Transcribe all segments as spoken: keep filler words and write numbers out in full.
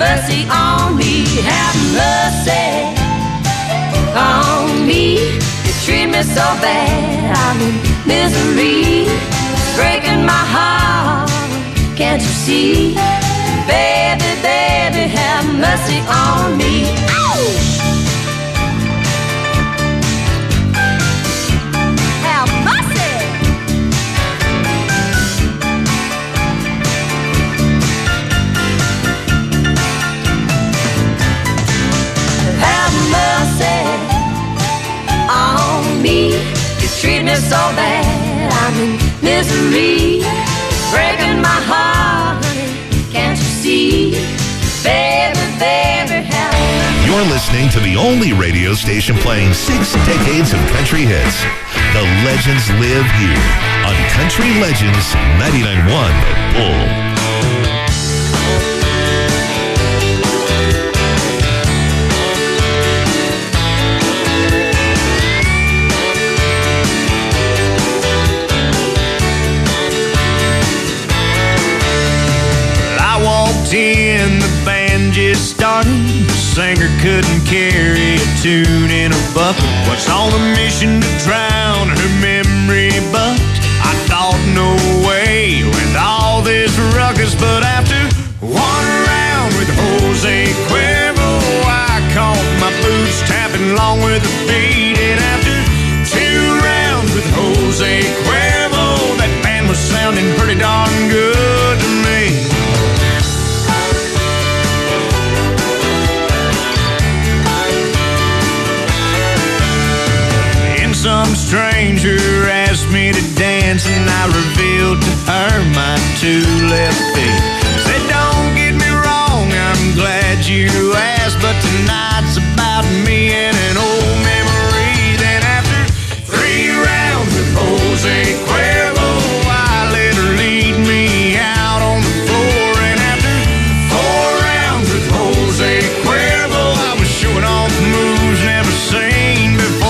mercy on me, have mercy on me. You treat me so bad, I'm in misery, breaking my heart, can't you see? Baby, baby, have mercy on me. Ow! Treat me so bad, I'm in misery, breaking my heart, can't you see? Baby, baby, help. You're listening to the only radio station playing six decades of country hits. The legends live here on Country Legends ninety-nine point one The Bull. In the band just started, the singer couldn't carry a tune in a bucket. Was on a mission to drown her memory, but I thought no way with all this ruckus. But after one round with Jose Cuervo, I caught my boots tapping along with the beat. And after two rounds with Jose Cuervo, that band was sounding pretty darn good to me. Some stranger asked me to dance, and I revealed to her my two left feet. Said, don't get me wrong, I'm glad you asked, but tonight's about me and an old memory. Then after three rounds with Jose Cuervo, I let her lead me out on the floor. And after four rounds with Jose Cuervo, I was showing off moves never seen before.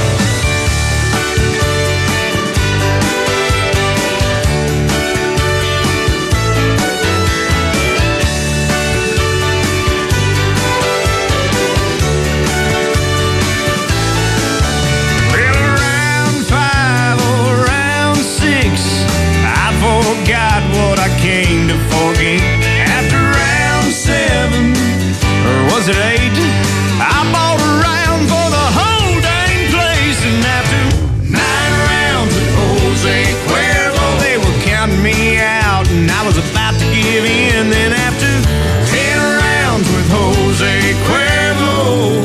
Got what I came to forget. After round seven, or was it eight, I bought a round for the whole dang place. And after nine rounds with Jose Cuervo, they were counting me out, and I was about to give in. Then after ten rounds with Jose Cuervo,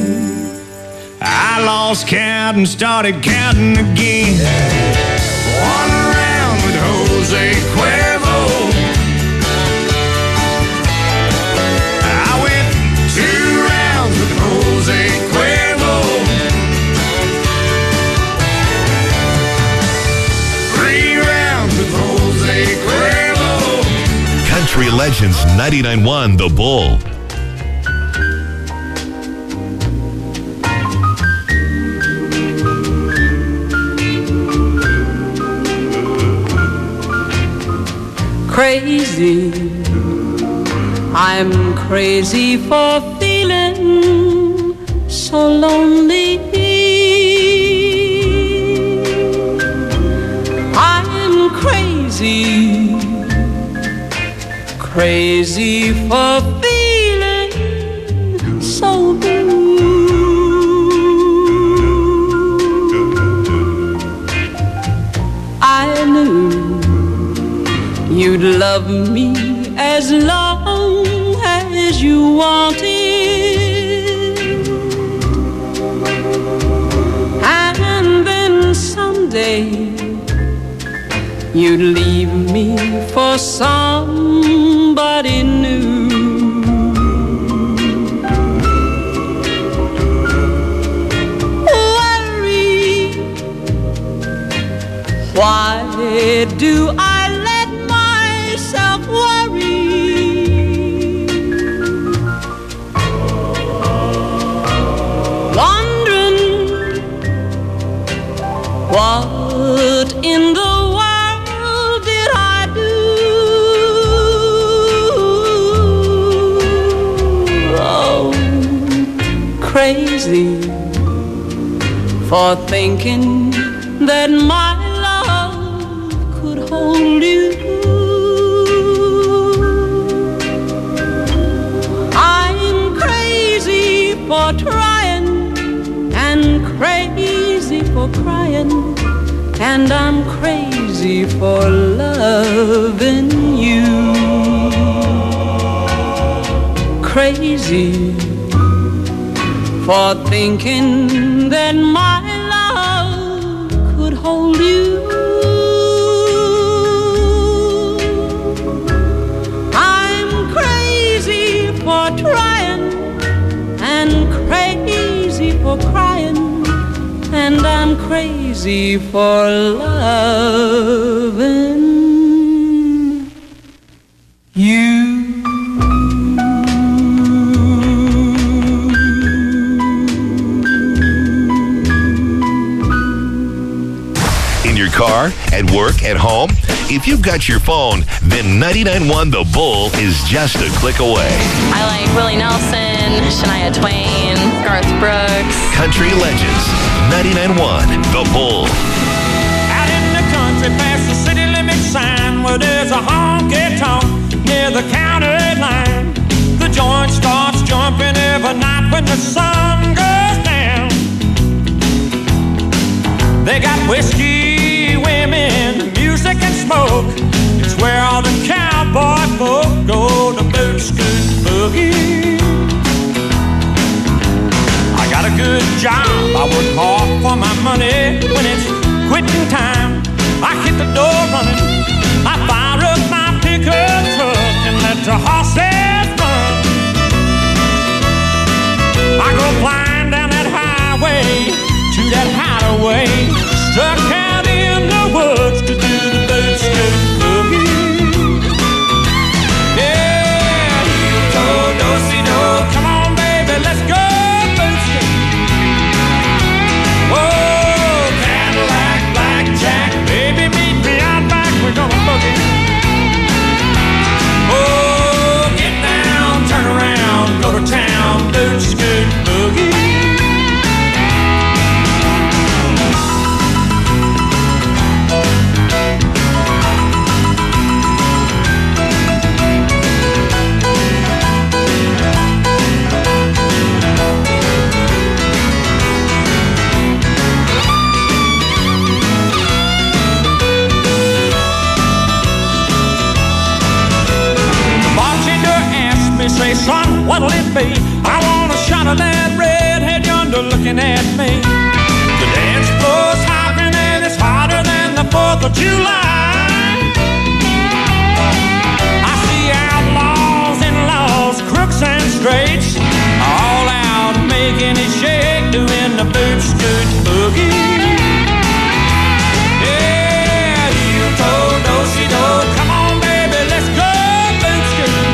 I lost count and started counting again. One round with Jose Cuervo, I went two rounds with Jose Cuervo, three rounds with Jose Cuervo. Country Legends ninety-nine point one The Bull. Crazy, I'm crazy for feeling so lonely. I'm crazy, crazy for feeling so blue. I knew you'd love me as long as you wanted, and then someday you'd leave me for somebody new. Worry, why do I what in the world did I do? crazy for thinking that my love could hold you. I'm crazy for trying and crazy for crying, and I'm crazy for loving you. Crazy for thinking that my love could hold you. I'm crazy for trying and crazy for crying, and I'm crazy for loving you. Car, at work, at home. If you've got your phone, then ninety-nine point one The Bull is just a click away. I like Willie Nelson, Shania Twain, Garth Brooks. Country Legends, ninety-nine point one The Bull. Out in the country past the city limit sign where there's a honky-tonk near the county line. The joint starts jumping every night when the sun goes down. They got whiskey, women, music and smoke. It's where all the cowboy folk go to boot scoot boogie. I got a good job, I work hard for my money. When it's quitting time, I hit the door running. I fire up my pickup truck and let the horses run. I go flying down that highway to that hideaway, stuck out in the woods to do the boot scoot boogie. Yeah, do do si do, come on baby, let's go boot scoot. Whoa, Cadillac, blackjack, baby meet me out back, we're gonna boogie. Oh, get down, turn around, go to town, boot scoot boogie. Say, son, what'll it be? I want a shot of that redhead yonder looking at me. The dance floor's hopping and it's hotter than the fourth of July. I see outlaws and laws, crooks and straights, all out making it shake, doing the boot scoot boogie. Yeah, you told do-si-do, come on baby, let's go boot scoot.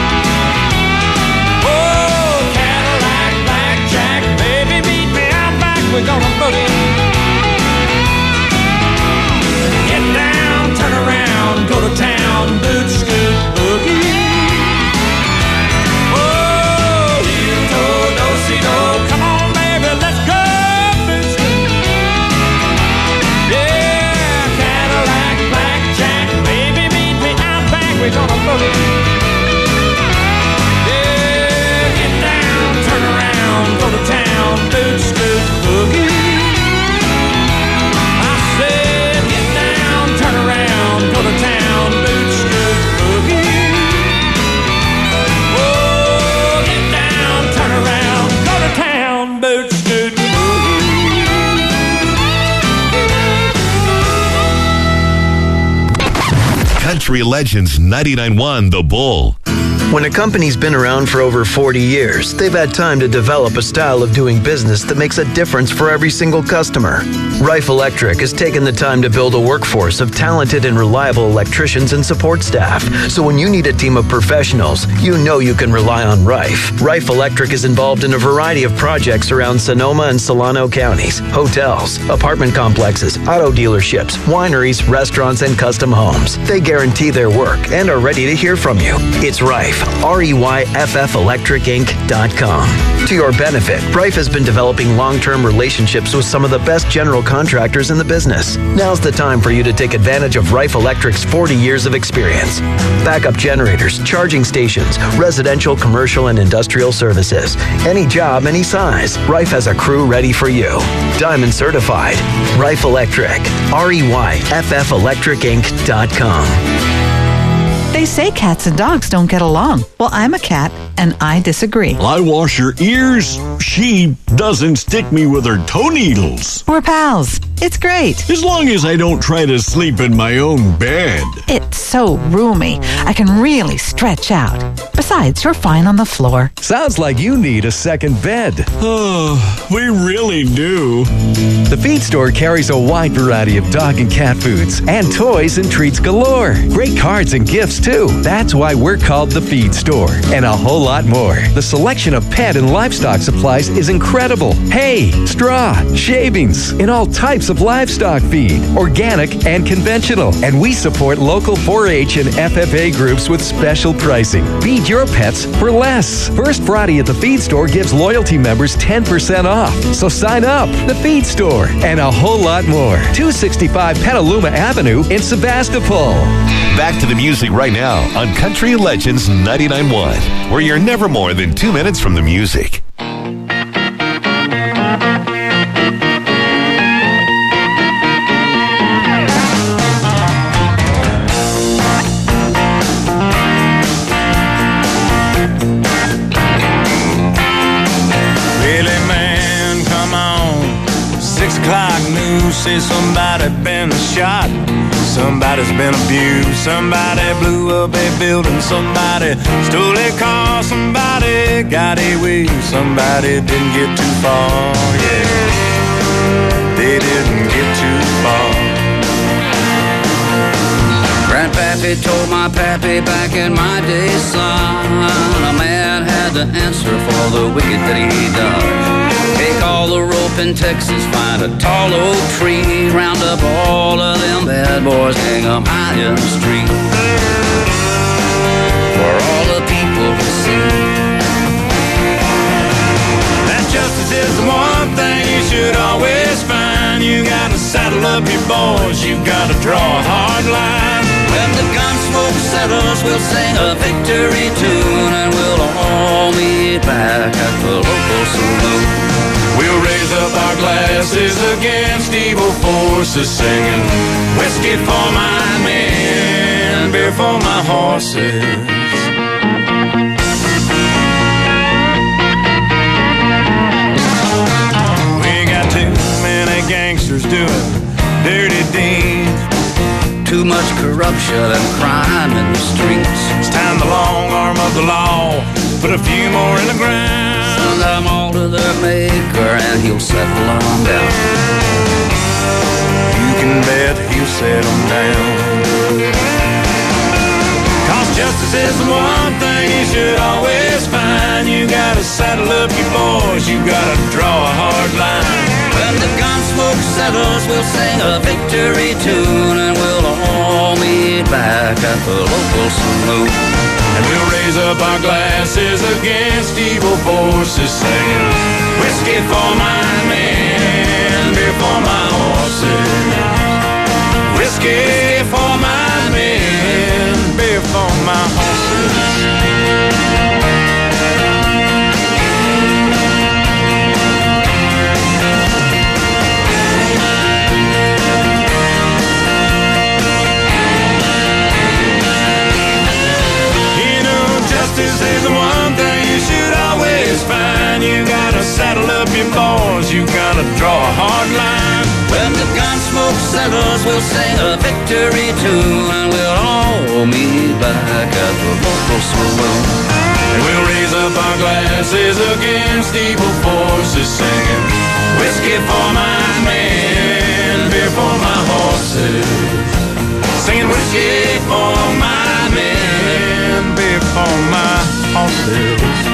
We're gonna boogie. Get down, turn around, go to town, boot scoot boogie. Oh, you do do si do, come on baby, let's go boot scoot. Yeah, Cadillac, blackjack, baby meet me out back, we're gonna boogie. Yeah, get down, turn around, go to town, boot scoot boogie. I said get down, turn around, go to town, boot scoot boogie. Oh, get down, turn around, go to town, boot scoot boogie. Country Legends, ninety-nine point one The Bull. When a company's been around for over forty years, they've had time to develop a style of doing business that makes a difference for every single customer. Rife Electric has taken the time to build a workforce of talented and reliable electricians and support staff. So when you need a team of professionals, you know you can rely on Rife. Rife Electric is involved in a variety of projects around Sonoma and Solano counties, hotels, apartment complexes, auto dealerships, wineries, restaurants, and custom homes. They guarantee their work and are ready to hear from you. It's Reif, R E Y F F Electric Inc dot com. To your benefit, Reif has been developing long-term relationships with some of the best general contractors in the business. Now's the time for you to take advantage of Reif Electric's forty years of experience. Backup generators, charging stations, residential, commercial, and industrial services. Any job, any size. Reif has a crew ready for you. Diamond certified. Reif Electric, R E Y F F Electric Inc dot com. They say cats and dogs don't get along. Well, I'm a cat, and I disagree. I wash her ears. She doesn't stick me with her toe needles. We're pals. It's great. As long as I don't try to sleep in my own bed. It's so roomy. I can really stretch out. Besides, you're fine on the floor. Sounds like you need a second bed. Oh, we really do. The Feed Store carries a wide variety of dog and cat foods and toys and treats galore. Great cards and gifts, too. That's why we're called The Feed Store. And a whole lot more. The selection of pet and livestock supplies is incredible. Hay, straw, shavings, and all types of livestock feed, organic and conventional. And we support local four H and F F A groups with special pricing. Feed your pets for less. First Friday at the Feed Store gives loyalty members ten percent off. So sign up. The Feed Store and a whole lot more. two sixty-five Petaluma Avenue in Sebastopol. Back to the music right now on Country Legends ninety-nine point one, where you're never more than two minutes from the music. Say somebody been shot, somebody's been abused, somebody blew up a building, somebody stole a car, somebody got away, somebody didn't get too far, yeah, they didn't get too far. Grandpappy told my pappy back in my day, son, a man had to answer for the wicked that he done. Take all the rope in Texas, find a tall oak tree, round up all of them bad boys, hang them high in the street, for all the people to see. That justice is the one thing you should always find. You gotta saddle up your boys, you gotta draw a hard line. When the gun smoke settles, we'll sing a victory tune, and we'll all meet back at the local saloon. We'll raise up our glasses against evil forces, singing whiskey for my men, beer for my horses. We got too many gangsters doing dirty deeds, too much corruption and crime in the streets. It's time the long arm of the law put a few more in the ground. Send them all to their maker and he'll settle them down. You can bet he'll settle down. Cause justice is the one thing you should always find. You gotta saddle up your boys, you gotta draw a hard line. When the gun smoke settles, we'll sing a victory tune, and we'll all meet back at the local saloon. And we'll raise up our glasses against evil forces, saying whiskey for my men, beer for my horses. Whiskey for my men, beer for my horses. Justice is the one thing you should always find. You gotta saddle up your boys, you gotta draw a hard line. When the gun smoke settles, we'll sing a victory tune, and we'll all meet back at the local saloon. And we'll raise up our glasses against evil forces, singing whiskey for my men, beer for my horses. Singing whiskey for my men, beer for my horses.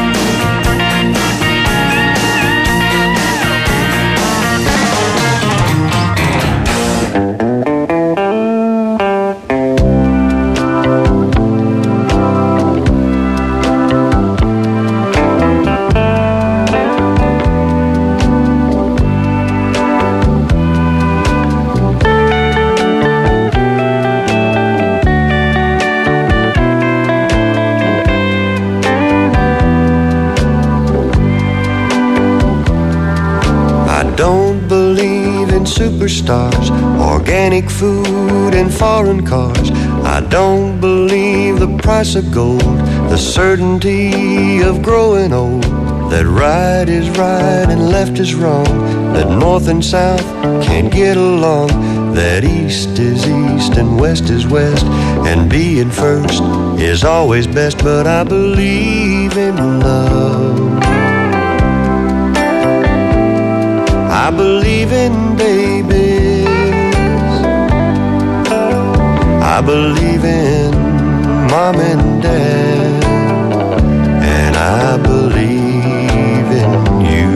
superstars, organic food and foreign cars. I don't believe the price of gold, the certainty of growing old, that right is right and left is wrong, that north and south can't get along, that east is east and west is west, and being first is always best. But I believe in love, I believe in babies, I believe in mom and dad, and I believe in you.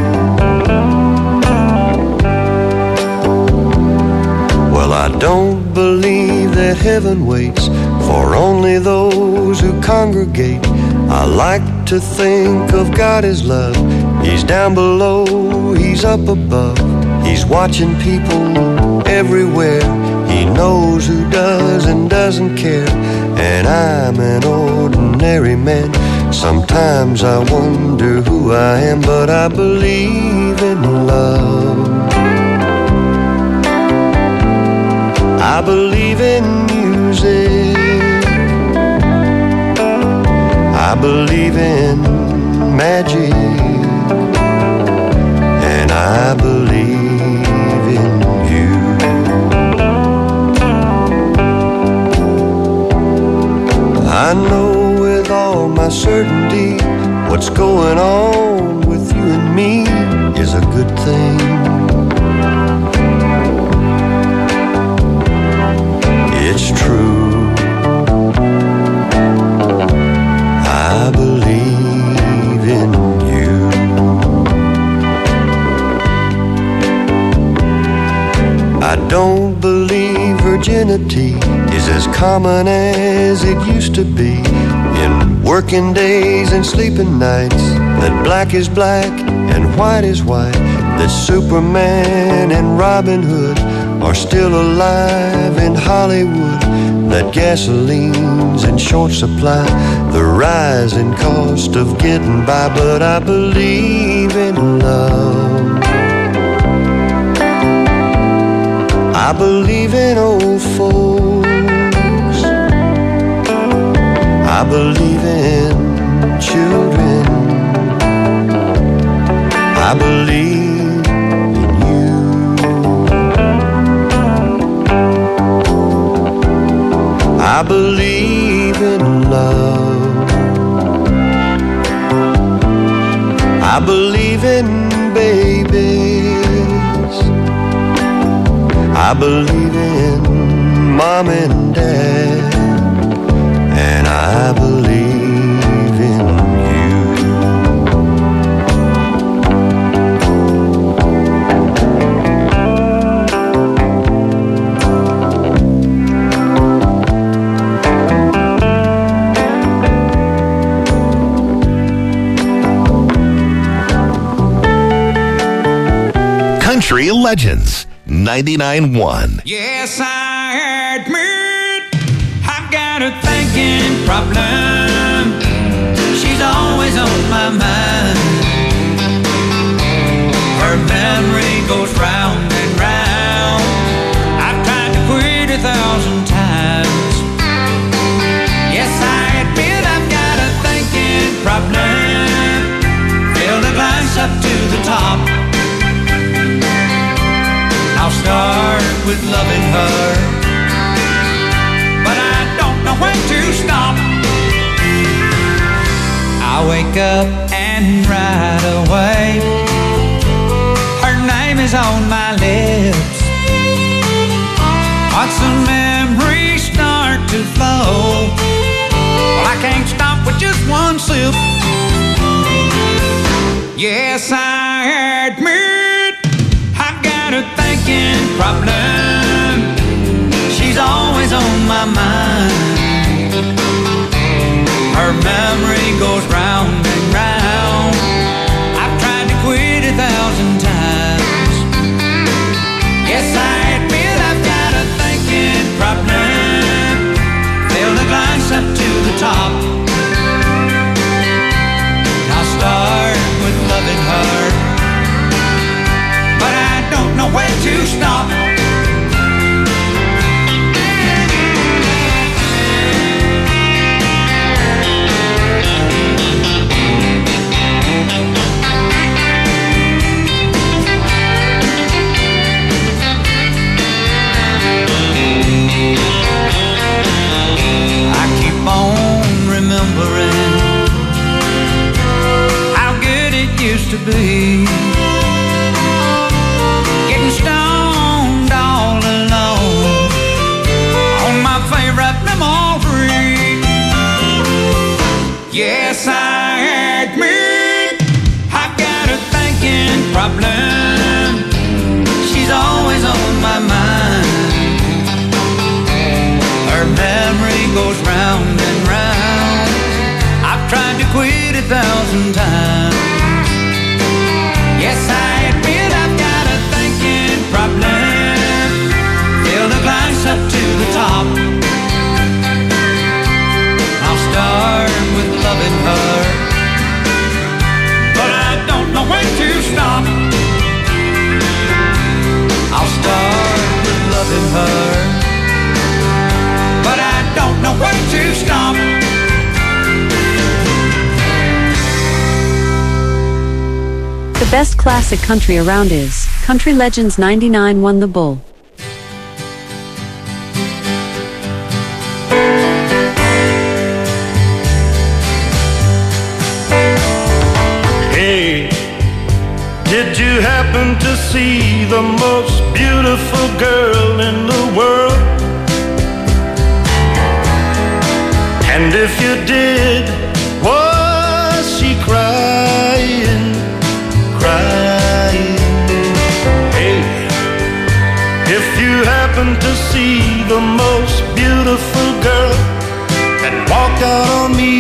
Well, I don't believe that heaven waits for only those who congregate. I like to think of God as love. He's down below, He's up above. He's watching people everywhere. He knows who does and doesn't care. And I'm an ordinary man. Sometimes I wonder who I am, but I believe in love. I believe in music, I believe in magic, and I believe in you. I know with all my certainty what's going on with you and me is a good thing. It's true, I believe in you. I don't believe virginity is as common as it used to be. In working days and sleeping nights, that black is black and white is white, that Superman and Robin Hood are still alive in Hollywood, that gasoline's in short supply, the rising cost of getting by. But I believe in love, I believe in old folks, I believe in children, I believe I believe in love, I believe in babies, I believe in mom and dad, and I believe in you. Country Legends ninety-nine point one. Yes, I admit I've got a thinking problem. She's always on my mind. Her memory goes round and round. I've tried to quit a thousand times. Yes, I admit I've got a thinking problem. Fill the glass up to the top. I'll start with loving her, but I don't know when to stop. I wake up and right away her name is on my lips. Once the memories start to flow, well, I can't stop with just one sip. Yes, I admit I've got a thinking problem. She's always on my mind. Her memory goes round and round. I've tried to quit a thousand times. Yes, I admit I've got a thinking problem. Fill the glass up to the top. I'll start with loving her, but I don't know where to used to be. Getting stoned all alone on my favorite memory. Yes, I admit I've got a thinking problem. She's always on my mind. Her memory goes round and round. I've tried to quit a thousand times. Yes, I admit I've got a thinking problem. Fill the glass up to the top. I'll start with loving her, but I don't know when to stop. I'll start with loving her, but I don't know when to stop. The best classic country around is Country Legends ninety-nine Won the Bull. Hey, did you happen to see the most beautiful girl in the world? And if you did, was she crying? Crying. Hey, if you happen to see the most beautiful girl that walked out on me,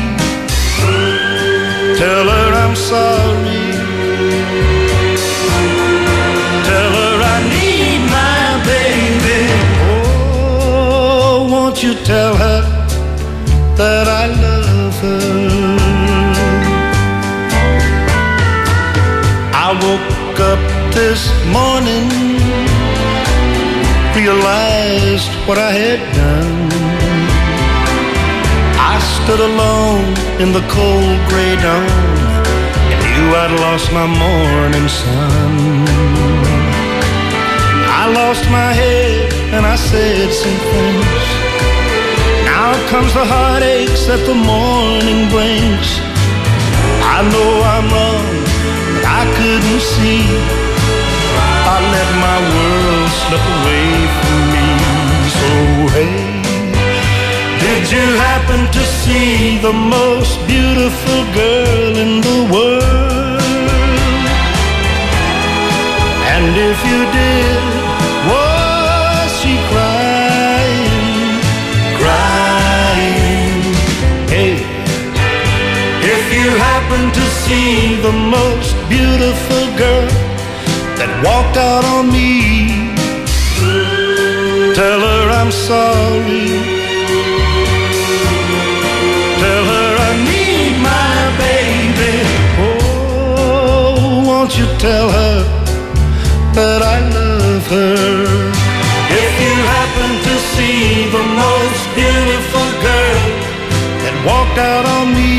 tell her I'm sorry. Tell her I need my baby. Oh, won't you tell her that I love her? I woke up this morning, realized what I had done. I stood alone in the cold gray dawn and knew I'd lost my morning sun. I lost my head and I said some things. Now comes the heartaches that the morning brings. I know I'm wrong, but I couldn't see. I let my world slip away from me. So hey, did you happen to see the most beautiful girl in the world? And if you did, was she crying? Crying. Hey, if you happen to see the most beautiful girl that walked out on me, tell her I'm sorry. Tell her I need my baby. Oh, won't you tell her that I love her? If you happen to see the most beautiful girl that walked out on me,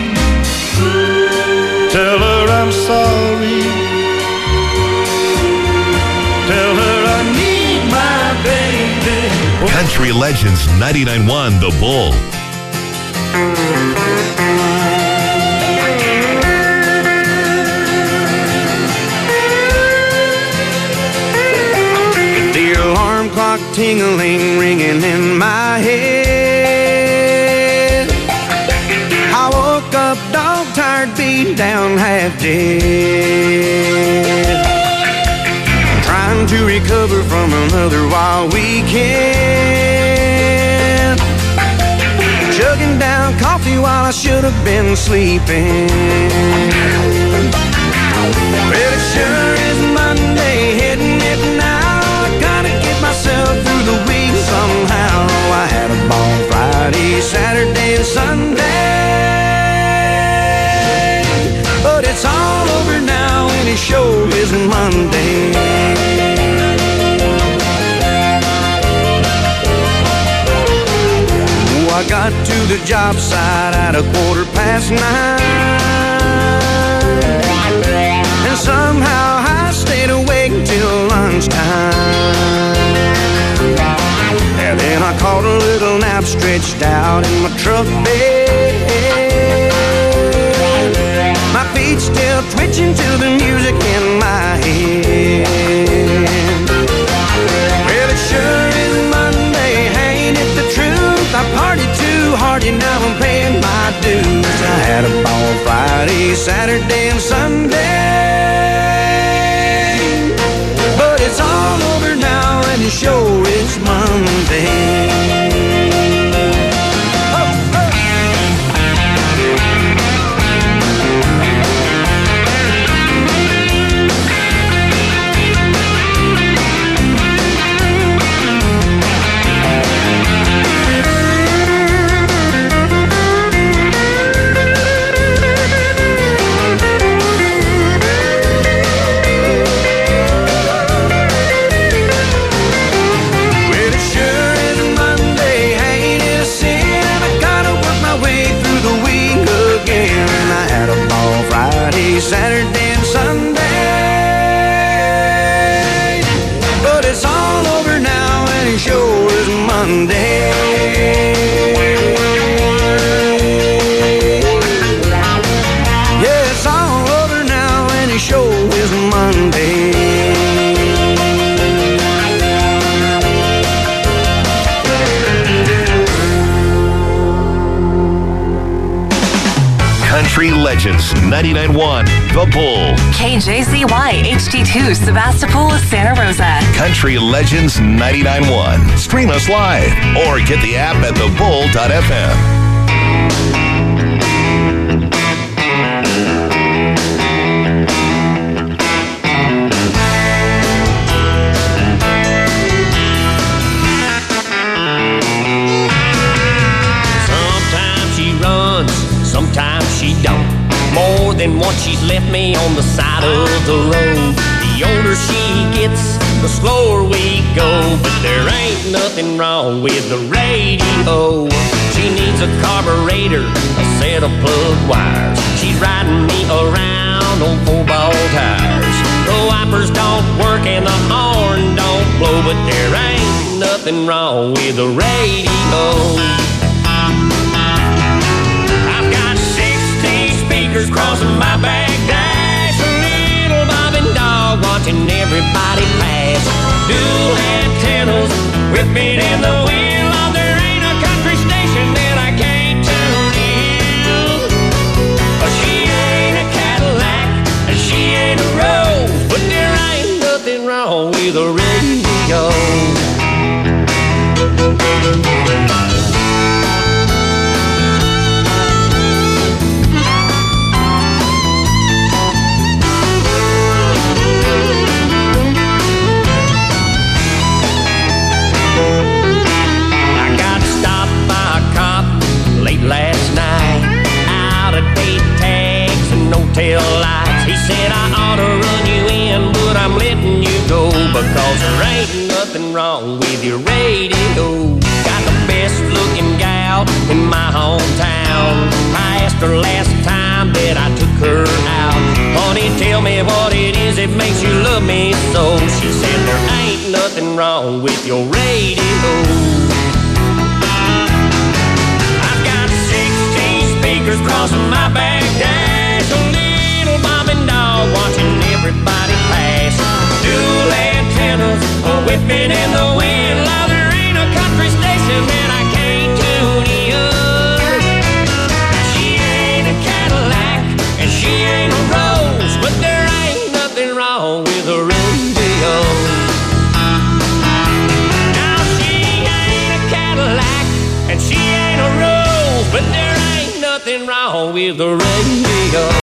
tell her I'm sorry. Tell her I need my baby. Country Legends ninety-nine one The Bull. The alarm clock tingling, ringing in my head. I woke up dog tired, beat down, half dead. Trying to recover from another wild weekend. Chugging down coffee while I should have been sleeping. Well, it sure is Monday, hitting it now. I gotta get myself through the week somehow. I had a ball Friday, Saturday, and Sunday, but it's all over now and it sure isn't Monday. I got to the job site at a quarter past nine, and somehow I stayed awake till lunchtime. And then I caught a little nap stretched out in my truck bed. My feet still twitching Saturday and Sunday. But it's all over now and the show is Monday. Saturday and Sunday, but it's all over now and the show is Monday. Yeah, it's all over now and the show is Monday. Country Legends ninety-nine point one, The Bull. K J Z Y H D two, Sebastopol, Santa Rosa. Country Legends ninety-nine point one. Stream us live or get the app at the bull dot f m. Sometimes she don't. More than once she's left me on the side of the road. The older she gets, the slower we go. But there ain't nothing wrong with the radio. She needs a carburetor, a set of plug wires. She's riding me around on four-ball tires. The wipers don't work and the horn don't blow. But there ain't nothing wrong with the radio. Crossing my back dash, a little bobbing dog watching everybody pass. Dual antennas whipping in the wind. Oh, there ain't a country station that I can't tune in. Oh, she ain't a Cadillac and she ain't a Rose, but there ain't nothing wrong with a radio. Last night, out of date tags and no tail lights. He said I ought to run you in, but I'm letting you go because there ain't nothing wrong with your radio. Got the best looking gal in my hometown. I asked her last time that I took her out, honey, tell me what it is that makes you love me so. She said there ain't nothing wrong with your radio. Crossing my back dash, a little bobbing dog watching everybody pass. Dual antennas whipping in the wind. Now there ain't a country station that I can't tune in. She ain't a Cadillac and she ain't a Rose, but there ain't nothing wrong with a radio. Now she ain't a Cadillac and she ain't a Rose, but there ain't nothing wrong with the radio.